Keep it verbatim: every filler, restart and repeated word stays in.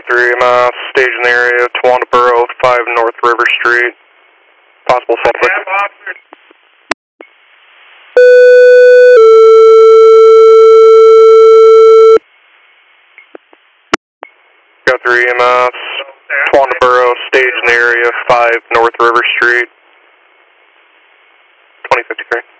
three E M S, stage in the area, Tawandaboro, five North River Street. Possible suspect. Go three E M S, Tawandaboro, stage in the area, five North River Street. twenty fifty-three.